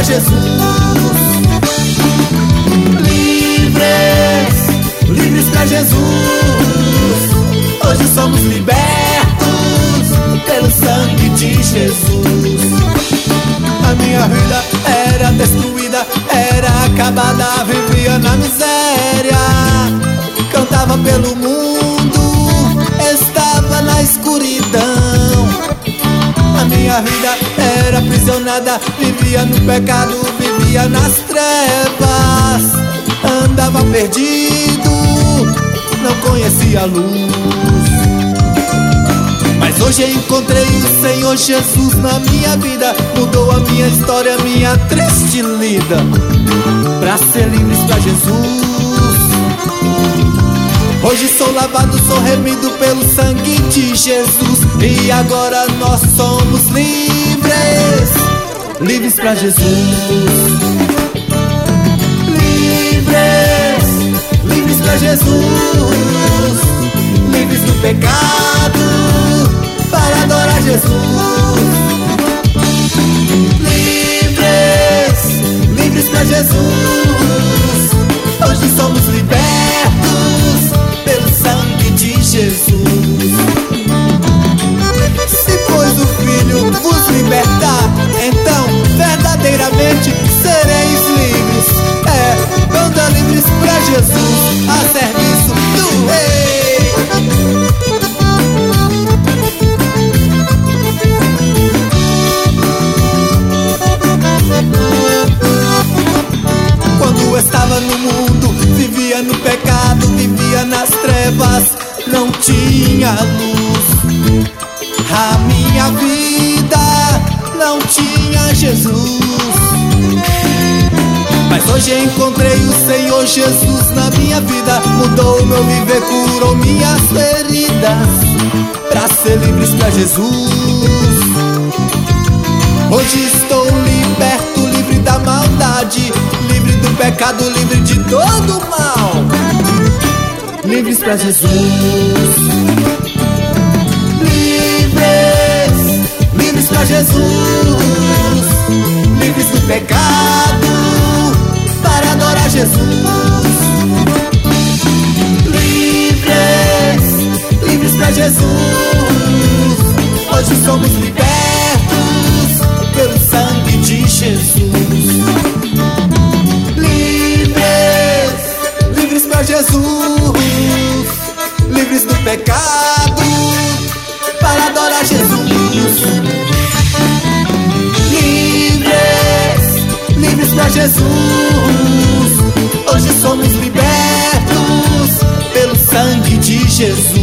adorar Jesus. Livres, livres pra Jesus. Hoje somos libertos pelo sangue de Jesus. A minha vida era destruída, era acabada, vivia na miséria. Cantava pelo mundo, estava na escuridão. A minha vida era aprisionada, vivia no pecado, vivia nas trevas. Andava perdido, não conhecia a luz. Mas hoje encontrei o Senhor Jesus na minha vida. Mudou a minha história, minha triste lida. Pra ser livres pra Jesus. Hoje sou lavado, sou remido pelo sangue de Jesus. E agora nós somos livres, livres pra Jesus. Livres, livres pra Jesus. Livres do pecado, para adorar Jesus. Livres, livres pra Jesus. Hoje somos libertos pelo sangue de Jesus. Se pois o Filho vos libertar, então verdadeiramente sereis livres. Anda livres pra Jesus, a serviço do Rei. Quando estava no mundo, vivia no pecado, vivia nas trevas, não tinha luz. A minha vida não tinha Jesus. Mas hoje encontrei o Senhor Jesus na minha vida. Mudou o meu viver, curou minhas feridas. Pra ser livres pra Jesus. Hoje estou liberto, livre da maldade, livre do pecado, livre de todo o mal. Livres pra Jesus. Livres, livres pra Jesus. Livres do pecado, para adorar Jesus. Livres, livres pra Jesus. Hoje somos libertos pelo sangue de Jesus. Livres, livres pra Jesus. Livres do pecado, para adorar Jesus. Livres, livres pra Jesus. Hoje somos libertos pelo sangue de Jesus.